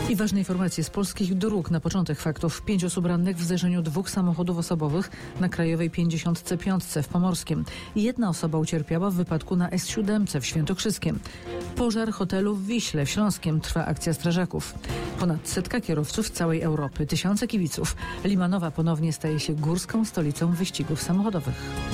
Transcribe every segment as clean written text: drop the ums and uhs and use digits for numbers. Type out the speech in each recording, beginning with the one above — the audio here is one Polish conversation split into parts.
I ważne informacje z polskich dróg. Na początek faktów. 5 osób rannych w zderzeniu 2 samochodów osobowych na Krajowej 55 w Pomorskiem. 1 osoba ucierpiała w wypadku na S7 w Świętokrzyskiem. Pożar hotelu w Wiśle w Śląskiem. Trwa akcja strażaków. Ponad 100 kierowców z całej Europy, tysiące kibiców. Limanowa ponownie staje się górską stolicą wyścigów samochodowych.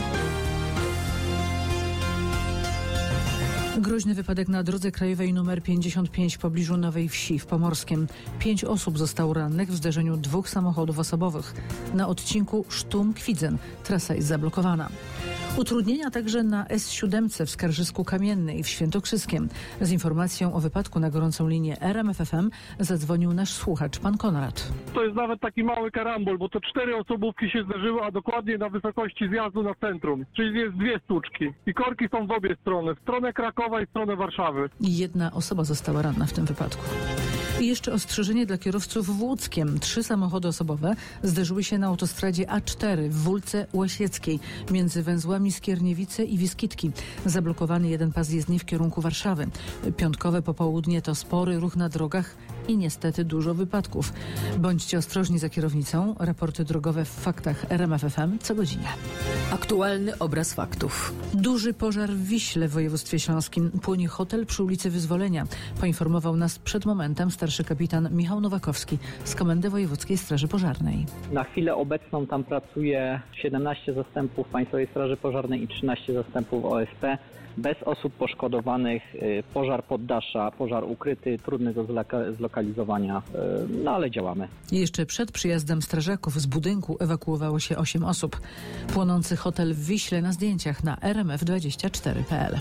Groźny wypadek na drodze krajowej nr 55 w pobliżu Nowej Wsi w Pomorskiem. 5 osób zostało rannych w zderzeniu 2 samochodów osobowych. Na odcinku Sztum-Kwidzen trasa jest zablokowana. Utrudnienia także na S7 w Skarżysku-Kamiennej w Świętokrzyskiem. Z informacją o wypadku na gorącą linię RMF FM zadzwonił nasz słuchacz, pan Konrad. To jest nawet taki mały karambol, bo to 4 osobówki się zderzyły, a dokładnie na wysokości zjazdu na centrum. Czyli jest 2 sztuczki. I korki są w obie strony. W stronę Krakowa i w stronę Warszawy. 1 osoba została ranna w tym wypadku. I jeszcze ostrzeżenie dla kierowców w Łódzkiem. 3 samochody osobowe zderzyły się na autostradzie A4 w Wólce Łasieckiej między węzłami Skierniewice i Wiskitki. Zablokowany 1 pas jezdni w kierunku Warszawy. Piątkowe popołudnie to spory ruch na drogach i niestety dużo wypadków. Bądźcie ostrożni za kierownicą. Raporty drogowe w faktach RMF FM co godzinę. Aktualny obraz faktów. Duży pożar w Wiśle w województwie śląskim. Płonie hotel przy ulicy Wyzwolenia. Poinformował nas przed momentem starszy kapitan Michał Nowakowski z Komendy Wojewódzkiej Straży Pożarnej. Na chwilę obecną tam pracuje 17 zastępów Państwowej Straży Pożarnej i 13 zastępów OSP. Bez osób poszkodowanych, pożar poddasza, pożar ukryty, trudny do zlokalizowania, no ale działamy. Jeszcze przed przyjazdem strażaków z budynku ewakuowało się 8 osób. Płonący hotel w Wiśle na zdjęciach na rmf24.pl.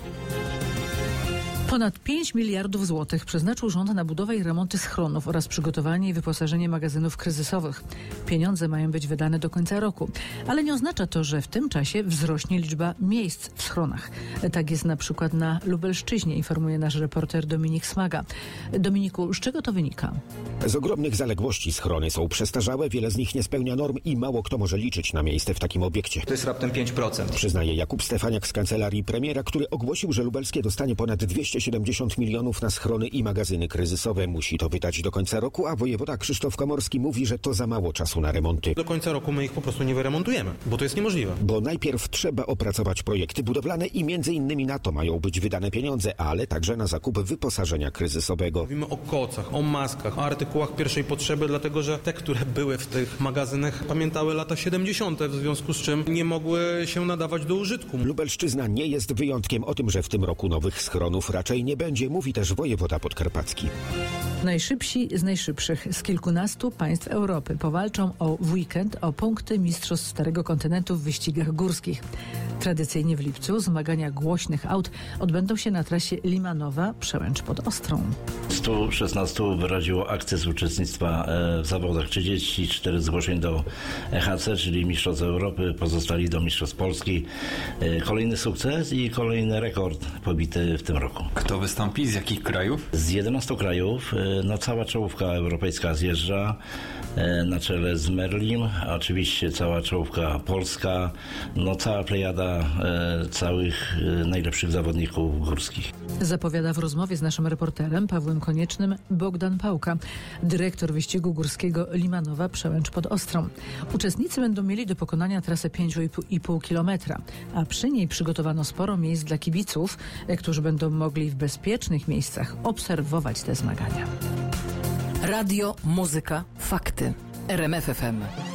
Ponad 5 miliardów złotych przeznaczył rząd na budowę i remonty schronów oraz przygotowanie i wyposażenie magazynów kryzysowych. Pieniądze mają być wydane do końca roku, ale nie oznacza to, że w tym czasie wzrośnie liczba miejsc w schronach. Tak jest na przykład na Lubelszczyźnie, informuje nasz reporter Dominik Smaga. Dominiku, z czego to wynika? Z ogromnych zaległości schrony są przestarzałe, wiele z nich nie spełnia norm i mało kto może liczyć na miejsce w takim obiekcie. To jest raptem 5%. Przyznaje Jakub Stefaniak z kancelarii premiera, który ogłosił, że lubelskie dostanie ponad 270 milionów na schrony i magazyny kryzysowe. Musi to wydać do końca roku, a wojewoda Krzysztof Komorski mówi, że to za mało czasu na remonty. Do końca roku my ich po prostu nie wyremontujemy, bo to jest niemożliwe. Bo najpierw trzeba opracować projekty budowlane i między innymi na to mają być wydane pieniądze, ale także na zakup wyposażenia kryzysowego. Mówimy o kocach, o maskach, o artykułach pierwszej potrzeby, dlatego że te, które były w tych magazynach, pamiętały lata 70., w związku z czym nie mogły się nadawać do użytku. Lubelszczyzna nie jest wyjątkiem. O tym, że w tym roku nowych schronów raczej nie będzie, mówi też wojewoda podkarpacki. Najszybsi z najszybszych z kilkunastu państw Europy powalczą w weekend o punkty mistrzostw Starego Kontynentu w wyścigach górskich. Tradycyjnie w lipcu zmagania głośnych aut odbędą się na trasie Limanowa-Przełęcz pod Ostrą. 116 wyraziło akces uczestnictwa w zawodach. 34 zgłoszeń do EHC, czyli Mistrzostw Europy, pozostali do Mistrzostw Polski. Kolejny sukces i kolejny rekord pobity w tym roku. Kto wystąpi? Z jakich krajów? Z 11 krajów. No, cała czołówka europejska zjeżdża na czele z Merlim. Oczywiście cała czołówka polska. No, cała plejada całych najlepszych zawodników górskich. Zapowiada w rozmowie z naszym reporterem Pawłem Koniecznym Bogdan Pałka, dyrektor wyścigu górskiego Limanowa Przełęcz pod Ostrą. Uczestnicy będą mieli do pokonania trasę 5,5 kilometra, a przy niej przygotowano sporo miejsc dla kibiców, którzy będą mogli w bezpiecznych miejscach obserwować te zmagania. Radio, muzyka, fakty. RMF FM.